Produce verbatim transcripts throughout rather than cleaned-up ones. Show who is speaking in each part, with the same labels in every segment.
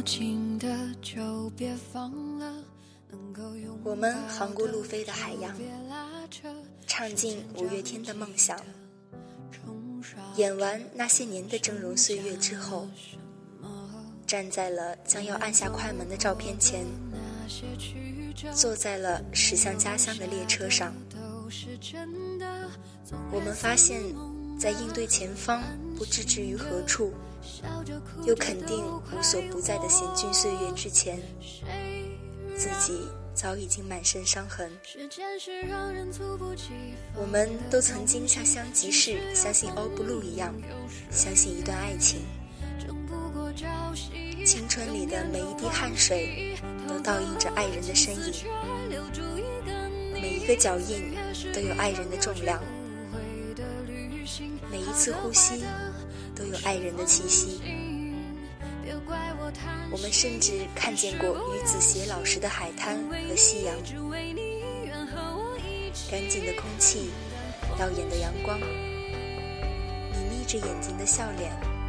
Speaker 1: 我们航过路飞的海洋，唱尽五月天的梦想，演完那些年的峥嵘岁月之后，站在了将要按下快门的照片前，坐在了驶向家乡的列车上。我们发现，在应对前方不知至于何处，又肯定无所不在的闲峻岁月之前，自己早已经满身伤痕。我们都曾经像香吉士相信欧布路一样，相信一段爱情。青春里的每一滴汗水都倒映着爱人的身影，每一个脚印都有爱人的重量，每一次呼吸都有爱人的气息。我们甚至看见过与子偕老时的海滩和夕阳，干净的空气，耀眼的阳光，你眯着眼睛的笑脸。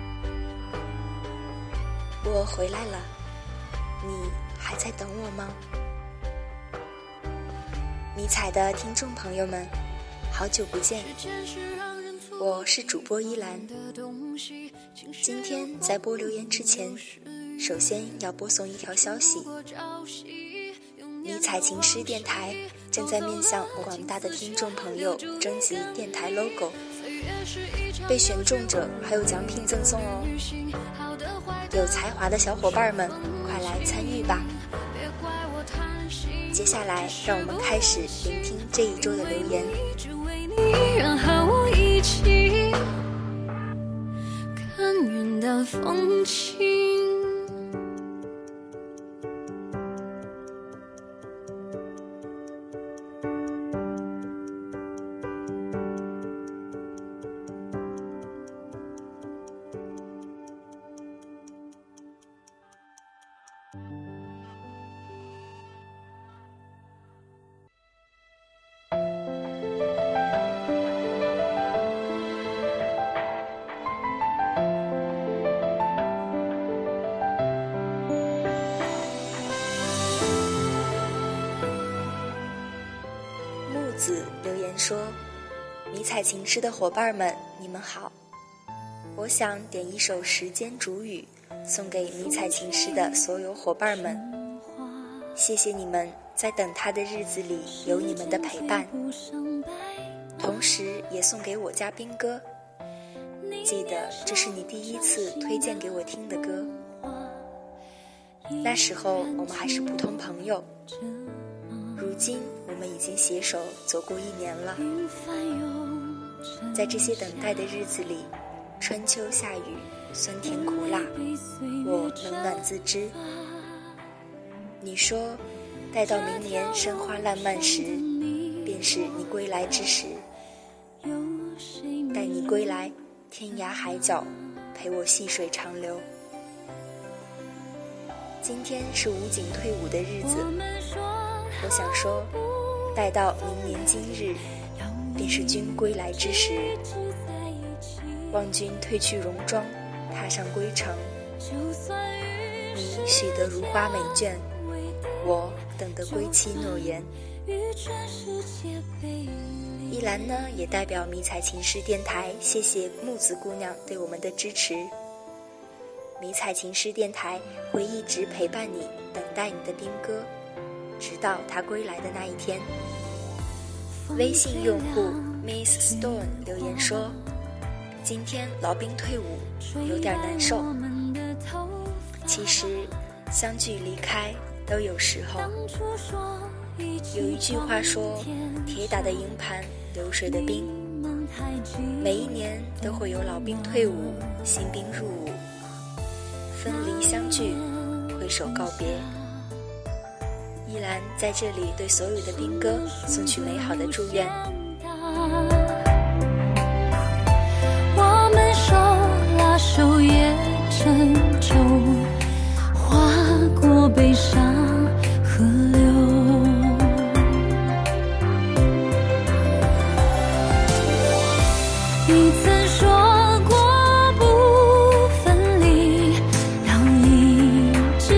Speaker 1: 我回来了，你还在等我吗？迷彩的听众朋友们，好久不见，我是主播依兰。今天在播留言之前，首先要播送一条消息，迷彩情诗电台正在面向广大的听众朋友征集电台 logo， 被选中者还有奖品赠送哦。有才华的小伙伴们，快来参与吧！接下来让我们开始聆听这一周的留言。
Speaker 2: 然和我一起看云淡风轻，
Speaker 1: 子留言说，迷彩情诗的伙伴们，你们好，我想点一首时间煮雨送给迷彩情诗的所有伙伴们，谢谢你们在等他的日子里有你们的陪伴，同时也送给我家兵哥，记得这是你第一次推荐给我听的歌，那时候我们还是普通朋友，如今我们已经携手走过一年了。在这些等待的日子里，春秋夏雨，酸甜苦辣，我冷暖自知。你说待到明年山花烂漫时，便是你归来之时，待你归来，天涯海角陪我细水长流。今天是武警退伍的日子，我想说，待到明年今日，便是君归来之时。望君褪去戎装，踏上归程。你许得如花美眷，我等得归期诺言。依兰呢，也代表迷彩情诗电台，谢谢木子姑娘对我们的支持。迷彩情诗电台会一直陪伴你，等待你的兵哥，直到他归来的那一天。微信用户 Miss Stone 留言说，今天老兵退伍，有点难受。其实相聚离开都有时候。有一句话说，铁打的营盘，流水的兵。每一年都会有老兵退伍，新兵入伍，分离相聚，挥手告别。依兰在这里对所有的兵哥送去美好的祝愿。
Speaker 2: 我们手拉手也沉重，划过悲伤河流。你曾说过不分离，要一直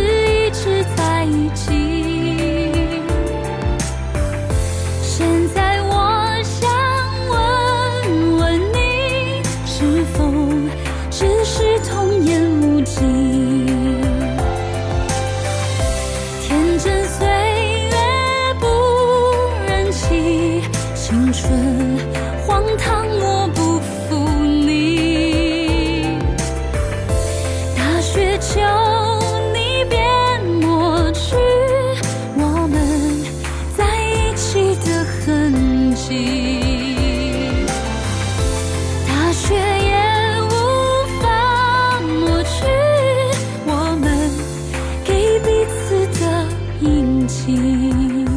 Speaker 2: 却也无法抹去我们给彼此的印记。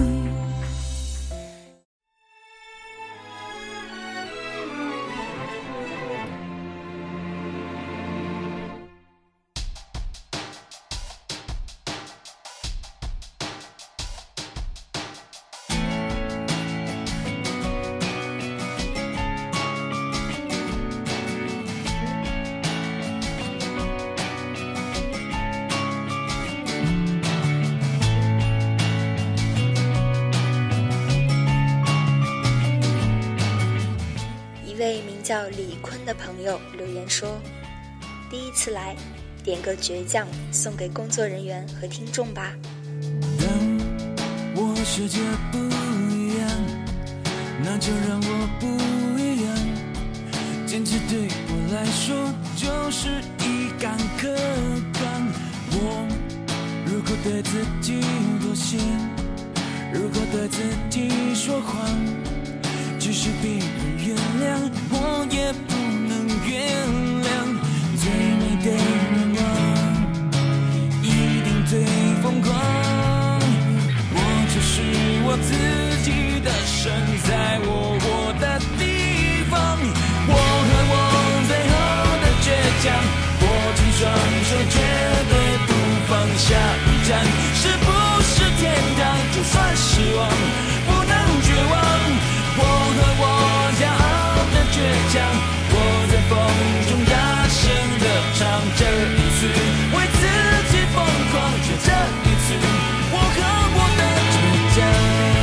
Speaker 1: 一位名叫李坤的朋友留言说，第一次来，点个倔强送给工作人员和听众吧。
Speaker 3: 当我世界不一样，那就让我不一样，坚持对我来说就是一杆可刚。我如果对自己妥协，如果对自己说谎，即使别人原谅，我也不能原谅。最美的愿望一定最疯狂，我就是我自己的神，在我活的地方。我和我最后的倔强，握紧双手绝对不放下。一站是不是天堂，就算失望不能绝望。我和我骄傲的倔强，我在风中大声地唱，这一次为自己疯狂，就这一次我和我的倔强。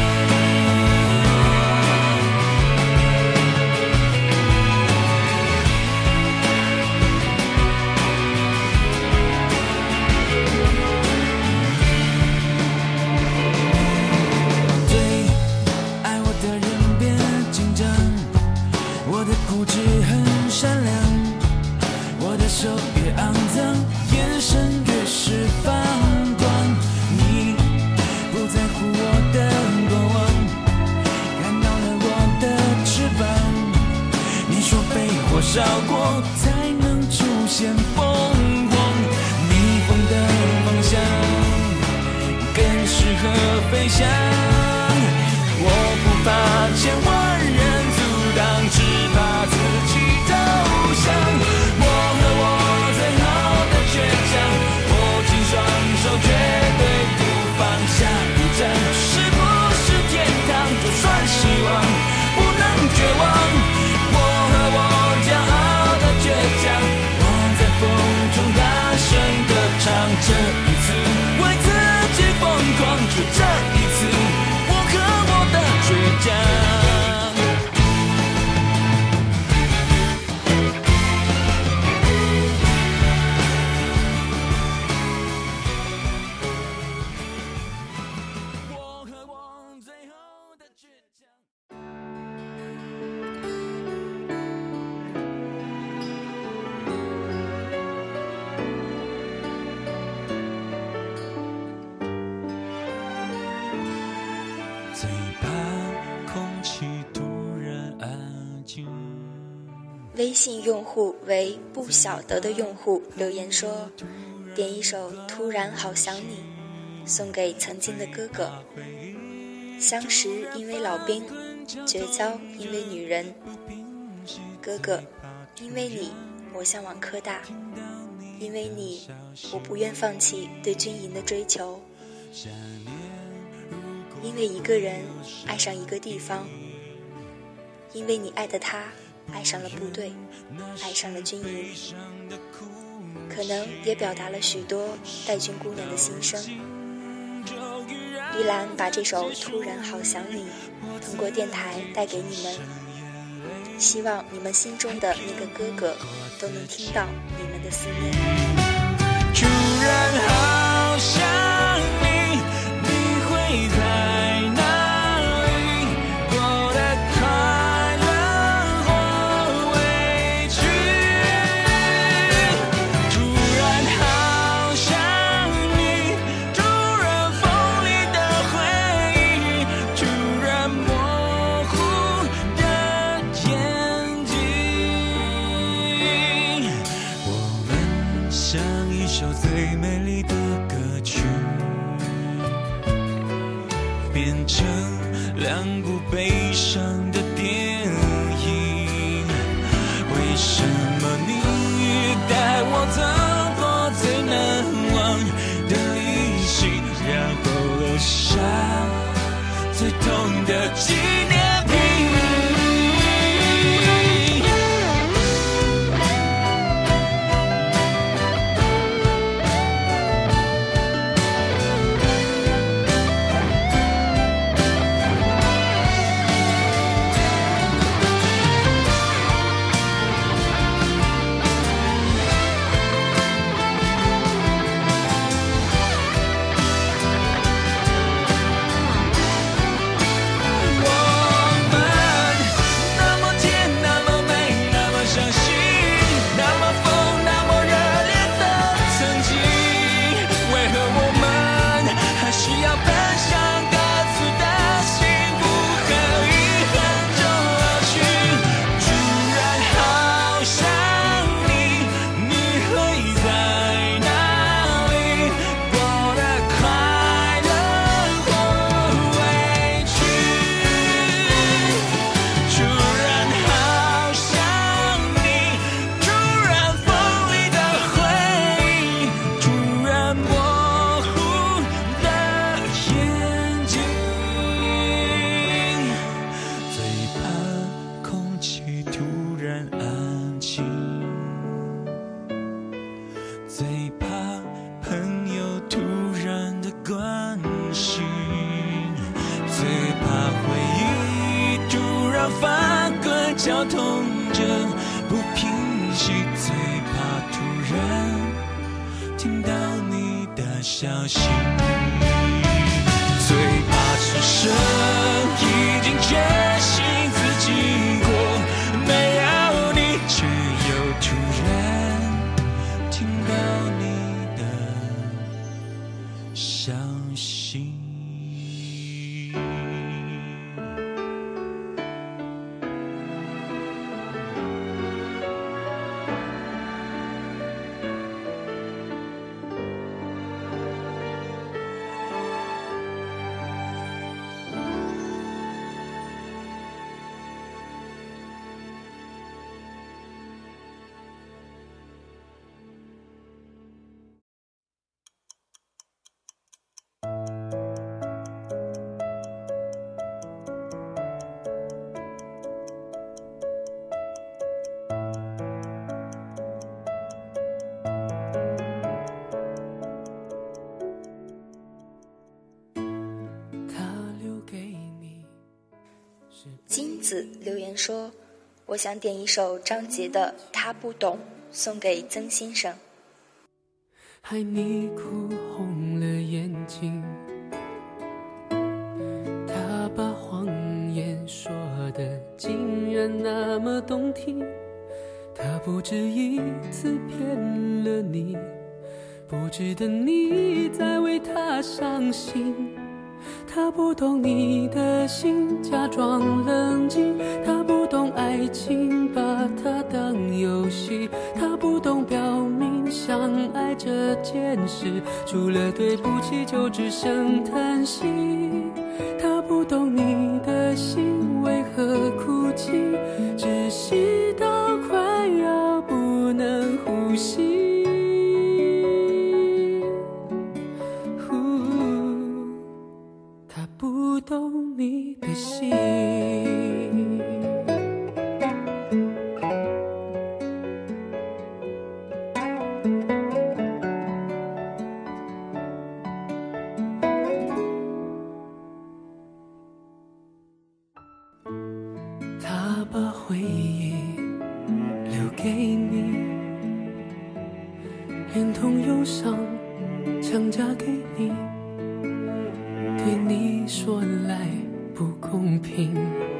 Speaker 3: 固执很善良，我的手越肮脏，眼神越是放光。你不在乎我的过往，看到了我的翅膀。你说被火烧过才能出现凤凰，逆风的方向更适合飞翔。我不怕千万人阻挡，只怕自己投降。我和我最后的倔强，握紧双手绝对不放下。一站是不是天堂，就算失望不能绝望。我和我骄傲的倔强，我在风中大声地唱，这一次为自己疯狂，就这一次我和我的倔强。最怕空气突然安静。
Speaker 1: 微信用户为不晓得的用户留言说，点一首《突然好想你》，送给曾经的哥哥。相识因为老兵，绝交因为女人。哥哥，因为你，我向往科大；因为你，我不愿放弃对军营的追求。因为一个人爱上一个地方，因为你爱的他爱上了部队，爱上了军营，可能也表达了许多带军姑娘的心声。依兰把这首《突然好想你》通过电台带给你们，希望你们心中的那个哥哥都能听到你们的思念。
Speaker 3: 突然好想你，你会在哪里？过得快乐或委屈。突然好想你，突然锋利的回忆，突然模糊的眼睛。 最美丽的歌曲，变成两部悲伤的电影。为什么你带我走过最难忘的旅行，然后留下最痛的纪念品？绞痛着不平息，最怕突然听到你的消息，最怕是神已经决心自己过，没有你却又突然听到你的消息。
Speaker 1: 金子留言说，我想点一首张杰的《他不懂》，送给曾先生。
Speaker 4: 害你哭红了眼睛，他把谎言说的竟然那么动听，他不止一次骗了你，不值得你再为他伤心。他不懂你的心，假装冷静，他不懂爱情，把它当游戏，他不懂表明相爱这件事，除了对不起就只剩叹息。他不懂你的心为何哭泣，窒息到快要不能呼吸。不懂你的心，他把回忆留给你，连同忧伤强加给你，对你说来不公平，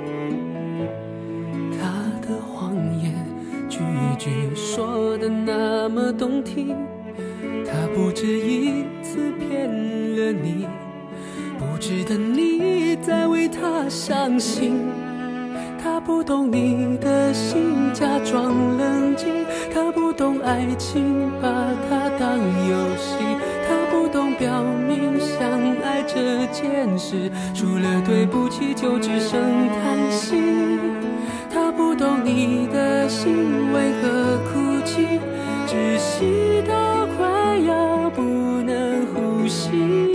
Speaker 4: 他的谎言句句说的那么动听，他不止一次骗了你，不值得你再为他伤心。他不懂你的心，假装冷静，他不懂爱情，把它当游戏，他不懂表明相爱这件事，除了对不起就只剩叹息。他不懂你的心为何哭泣，窒息到快要不能呼吸。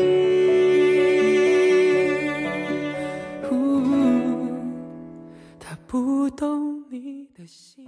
Speaker 4: 他不懂你的心。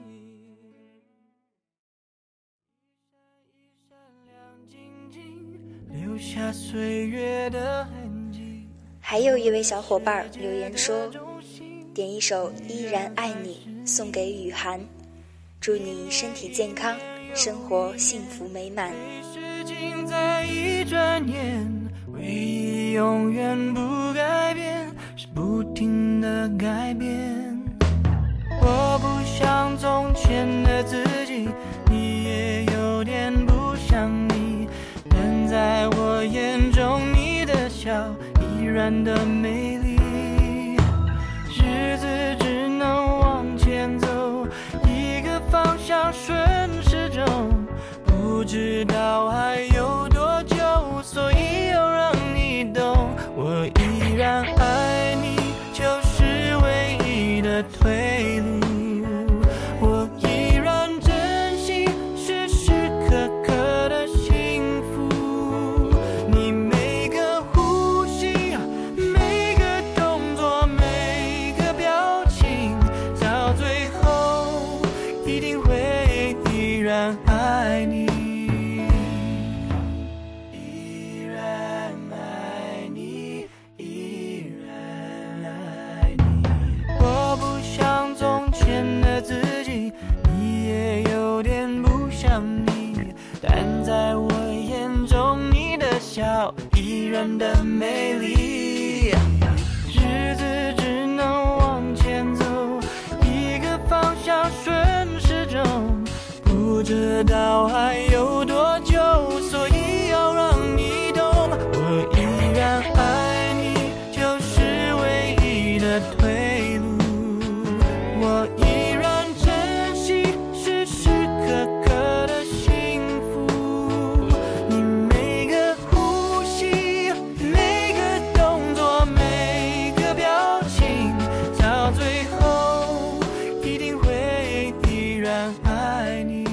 Speaker 3: 留下岁月的痕迹。
Speaker 1: 还有一位小伙伴留言说，点一首《依然爱你》送给雨涵，祝你身体健康，生活幸福美满。
Speaker 3: 事情在一转眼，唯一永远不改变是不停的改变。我不像从前的自己，你也有点不像你，但在我眼中你的笑依然的美丽。日子只能往前走，一个方向顺时钟，不知道还有多久，所以要让你懂，我依然爱你，就是唯一的退路。我依然珍惜时时刻刻的幸福，你每个呼吸，每个动作，每个表情，到最后一定会依然爱你。笑依然的美丽，日子只能往前走，一个方向顺时钟，不知道还有多久，所以要让你懂，我依然爱你，就是唯一的退路。我依然珍惜时时刻刻的幸福，你每个每个动作，每个表情，到最后一定会依然爱你。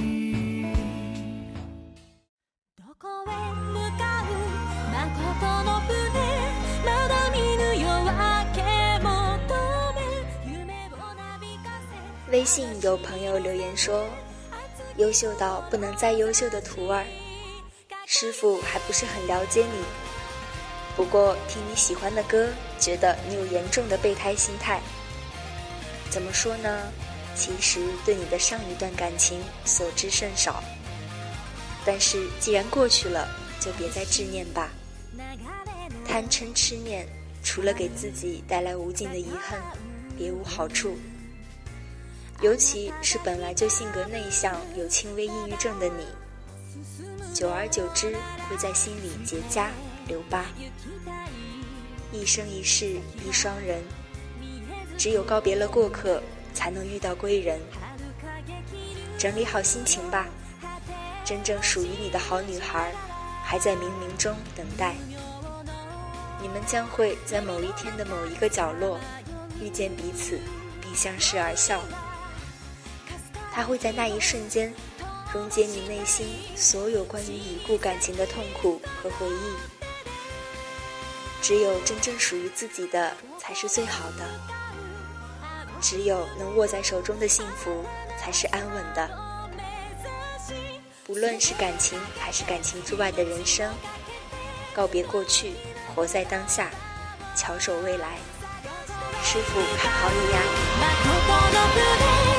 Speaker 2: どこへ向かう誠の船、まだ見ぬ夜明け求め、夢をなびかせ。
Speaker 1: 微信有朋友留言说，优秀到不能再优秀的徒儿，师傅还不是很了解你，不过听你喜欢的歌，觉得你有严重的备胎心态。怎么说呢？其实对你的上一段感情所知甚少，但是既然过去了，就别再执念吧。贪嗔痴念，除了给自己带来无尽的遗憾，别无好处。尤其是本来就性格内向、有轻微抑郁症的你，久而久之会在心里结痂留疤。一生一世一双人，只有告别了过客，才能遇到归人。整理好心情吧，真正属于你的好女孩还在冥冥中等待。你们将会在某一天的某一个角落遇见彼此，并相视而笑。他会在那一瞬间溶解你内心所有关于已故感情的痛苦和回忆。只有真正属于自己的才是最好的，只有能握在手中的幸福才是安稳的。不论是感情还是感情之外的人生，告别过去，活在当下，翘首未来。师父看好你呀。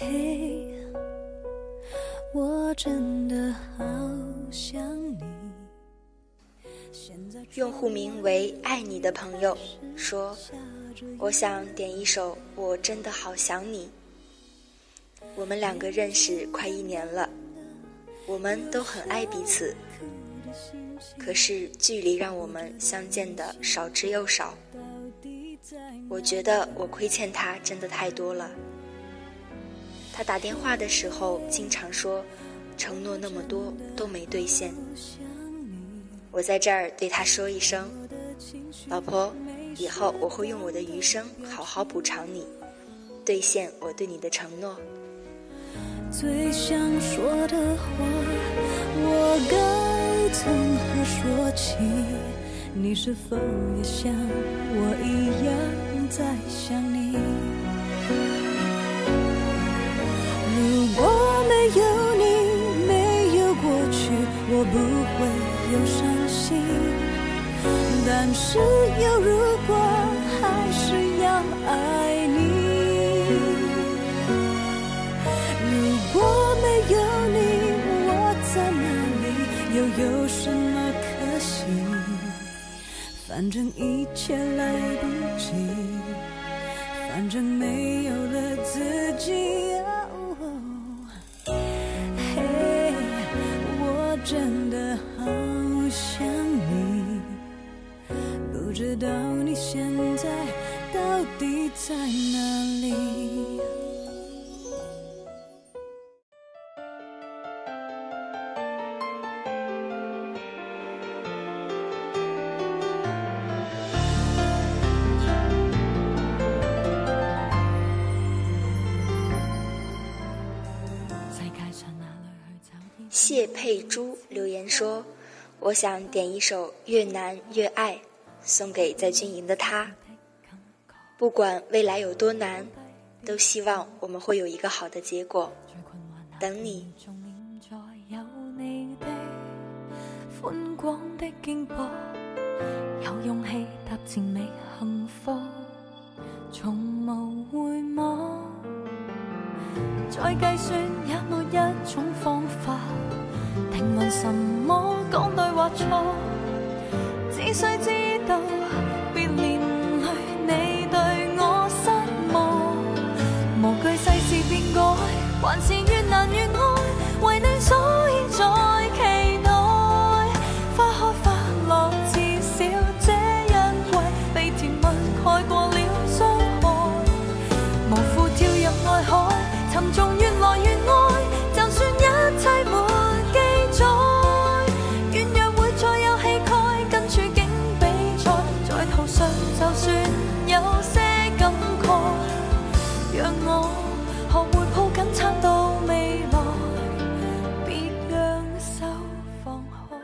Speaker 2: 嘿，我真的好想你。
Speaker 1: 用户名为爱你的朋友说，我想点一首我真的好想你。我们两个认识快一年了，我们都很爱彼此，可是距离让我们相见的少之又少。我觉得我亏欠他真的太多了。他打电话的时候经常说承诺那么多都没兑现。我在这儿对他说一声，老婆，以后我会用我的余生好好补偿你，兑现我对你的承诺。
Speaker 2: 最想说的话，我该从何说起？你是否也像我一样在想你？如果没有你，没有过去，我不会有伤心。但是有如果，还是要爱你。如果没有你，我在哪里，又有什么可惜？反正一切来不及，反正没有了自己。哦，嘿，我真的好想你，不知道你现在到底在哪里。
Speaker 1: 谢佩珠留言说，我想点一首越难越爱，送给在军营的他。不管未来有多难，都希望我们会有一个好的结果，等你。
Speaker 2: 有你的寬廣的肩膊，有勇氣踏前覓幸福，從無回望。再計算也沒一種方法定論什麼講對或錯，只需知道別年裏你對我失望。無懼世事變改，還是越難越愛，為你所以在期待花開花落，至少這一季被甜蜜蓋過了傷害，無負跳入愛海，沉重越來越愛，就算一切沒記載，軟弱會再有氣概，跟處境比賽，在途上就算有些感慨，讓我學會抱緊撐到未來，別讓手放開。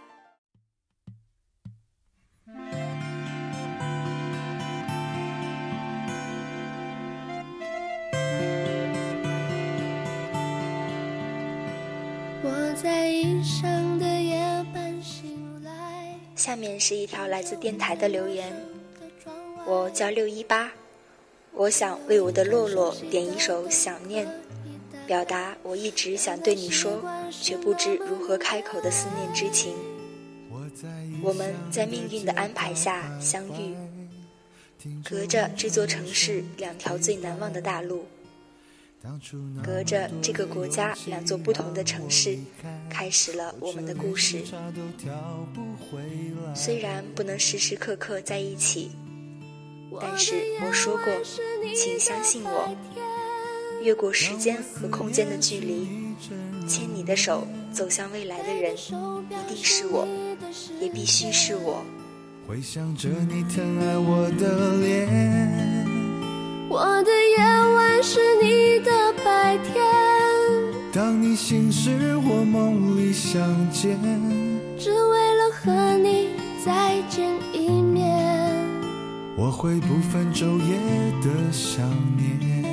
Speaker 5: 我在异乡的夜半醒来。
Speaker 1: 下面是一条来自电台的留言，我叫六一八，我想为我的洛洛点一首《想念》，表达我一直想对你说却不知如何开口的思念之情。我们在命运的安排下相遇，隔着这座城市两条最难忘的大路，隔着这个国家两座不同的城市，开始了我们的故事。虽然不能时时刻刻在一起，但是我说过，请相信我，越过时间和空间的距离，牵你的手走向未来的人，一定是我，也必须是我。
Speaker 3: 回想着你疼爱我的脸，
Speaker 5: 我的夜晚是你的白天，
Speaker 3: 当你醒时我梦里相见，
Speaker 5: 只为了和你再见一面，
Speaker 3: 我会不分昼夜的想念。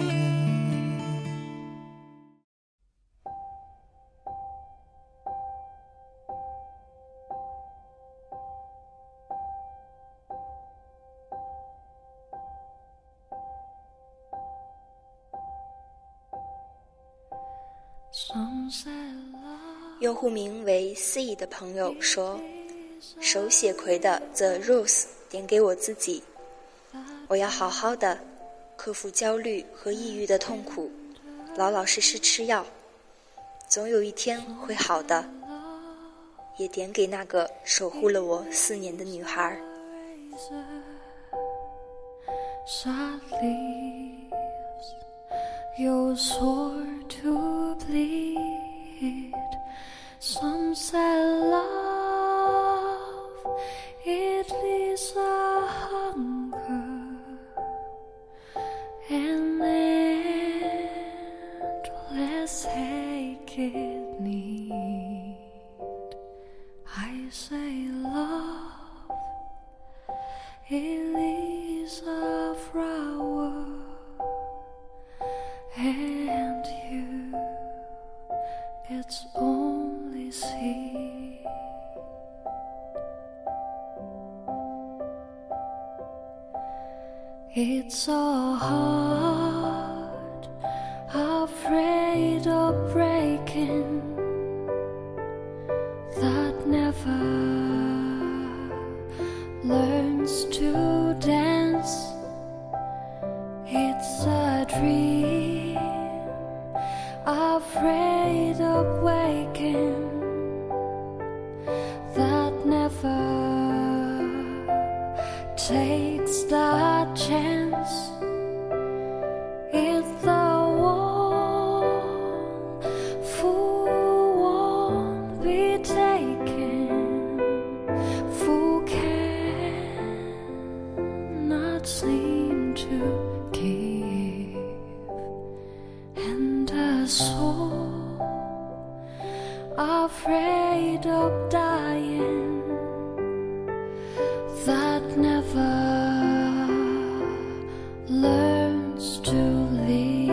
Speaker 1: 用户名为 C 的朋友说，手写葵的 The Rose 点给我自己，我要好好的克服焦虑和抑郁的痛苦，老老实实吃药，总有一天会好的。也点给那个守护了我四年的女孩。
Speaker 2: Sad leaves your sword to bleed. Some say love, it leaves a hunger and endless ache it need. I say love, it leaves a flower, and you, it's only seed. It's so hard, afraid of breaking, that never learns to dance. It's a dream, afraid of waking, that never takes that chance. It's the one who won't be taken, who cannot seem to give, and a soul afraid of dying, that never learns to live.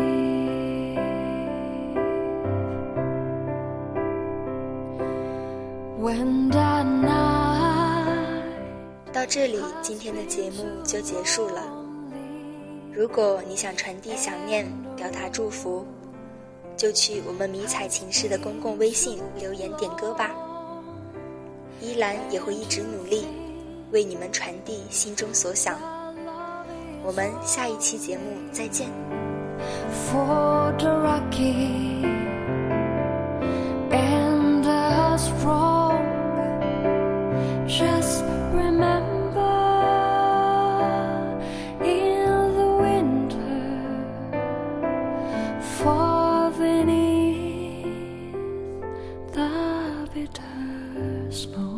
Speaker 2: When the night
Speaker 1: 到这里，今天的节目就结束了。如果你想传递想念，表达祝福，就去我们迷彩情诗的公共微信留言点歌吧。依兰也会一直努力，为你们传递心中所想。我们下一期节目再见。
Speaker 2: For the rocky and the strong, just remember in the winter, for beneath the bitter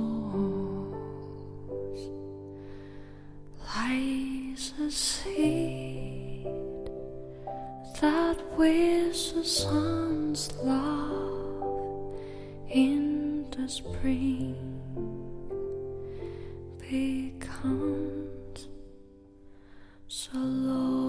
Speaker 2: snows lies a seed that with the sun's love in the spring becomes so low.